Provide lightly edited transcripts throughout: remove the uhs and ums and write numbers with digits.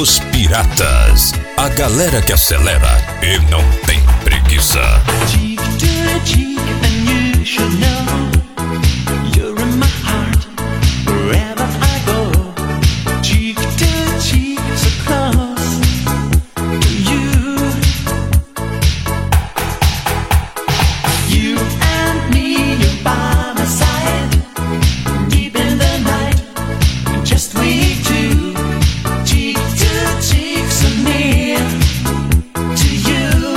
Os Piratas, a galera que acelera e não tem preguiça. Cheek to cheek, and you should know you're in my heart wherever I go. Cheek to cheek, so close to you. You and me, you're by my side, deep in the night, just we two. Cheek to cheek, so near to you.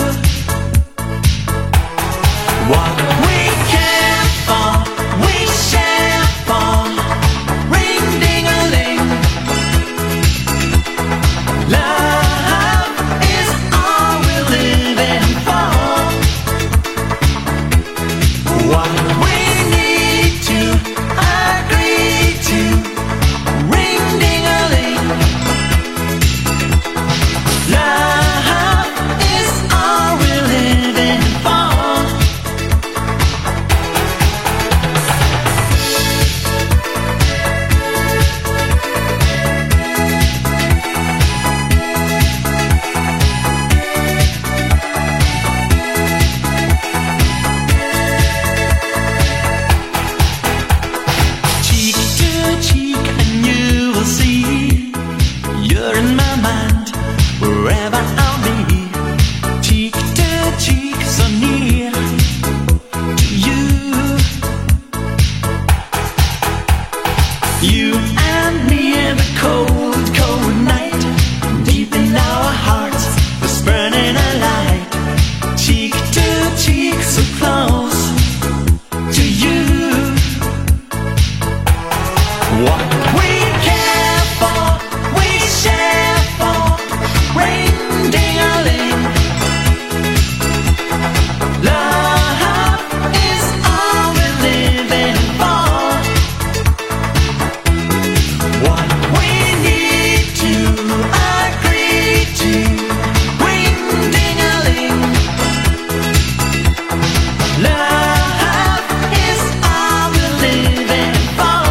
What we care for, we share for. Ring ding a ling. Love is all we're living for. What we need to agree to. Ring ding a ling. Love is all we're living for. Cheek to cheek, and you will see you're in my mind wherever I'll be. Cheek to cheek, so near to you. You and me in the cold, cold night, deep in our hearts, was burning a light. Cheek to cheek, so close to you. What we care for, we share for. Ring ding a ling. Love is all we're living for. What we need to agree to. Ring ding a ling. Love is all we're living for.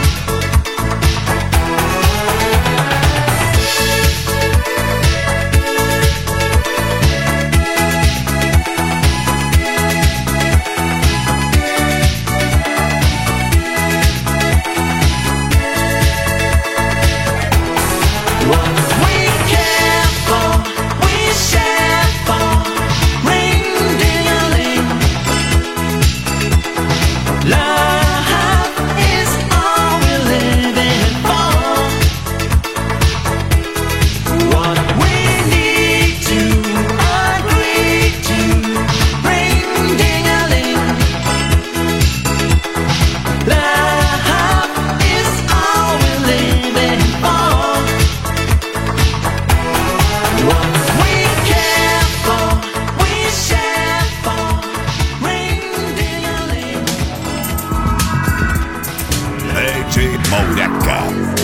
What we care for, we share for. Ring ding a ling. Love is all we're living for. What we need to agree to. Ring ding a ling. Love is all we're living for. What we care for, we share for. Ring ding a ling. Lady Mouraca.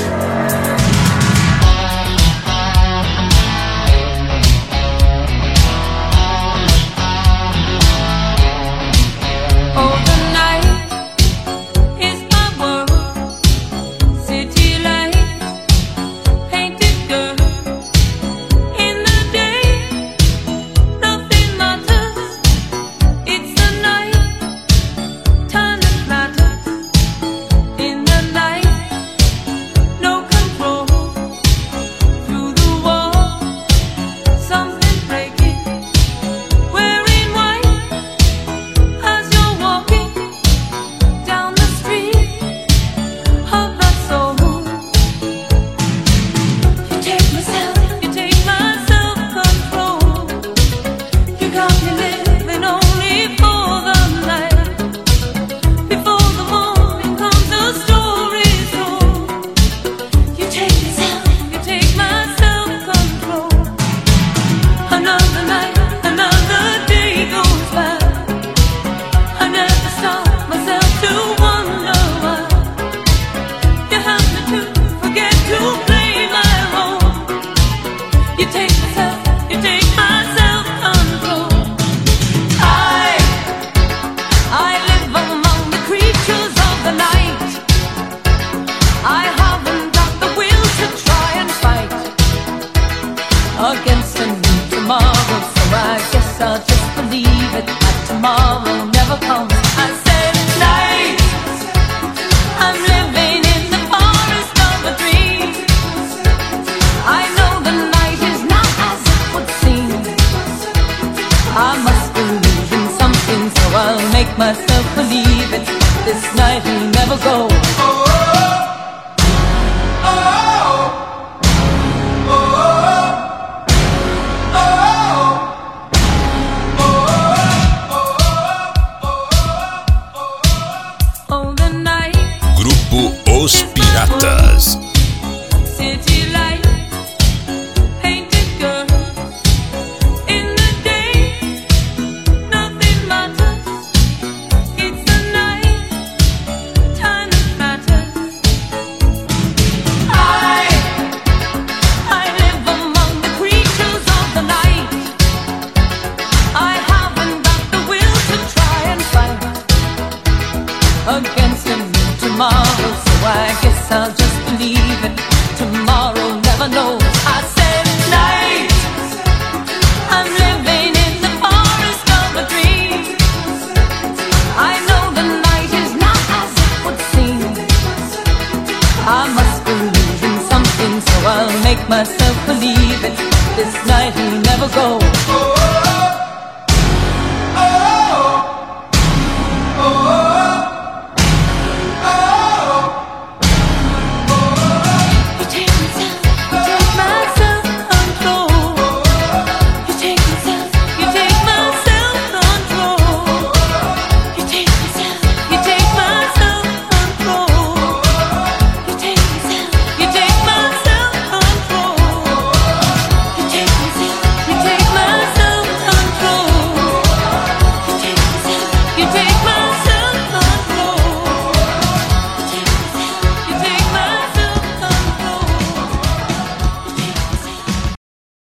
Oh, the night is my world. City lights, painted girl. In the day, nothing matters. It's the night, time that matters. In the night, no control. Through the wall, something breaking. Wearing white as you're walking down the street of my soul. You take my self-control. You got me living only for the night. Before the morning comes, the story's told. You take my self-control. tomorrow, so I guess I'll just believe it, that tomorrow never comes. I said night, I'm living in the forest of a dream. I know the night is not as it would seem. I must believe in something, so I'll make myself believe it. This night will never go.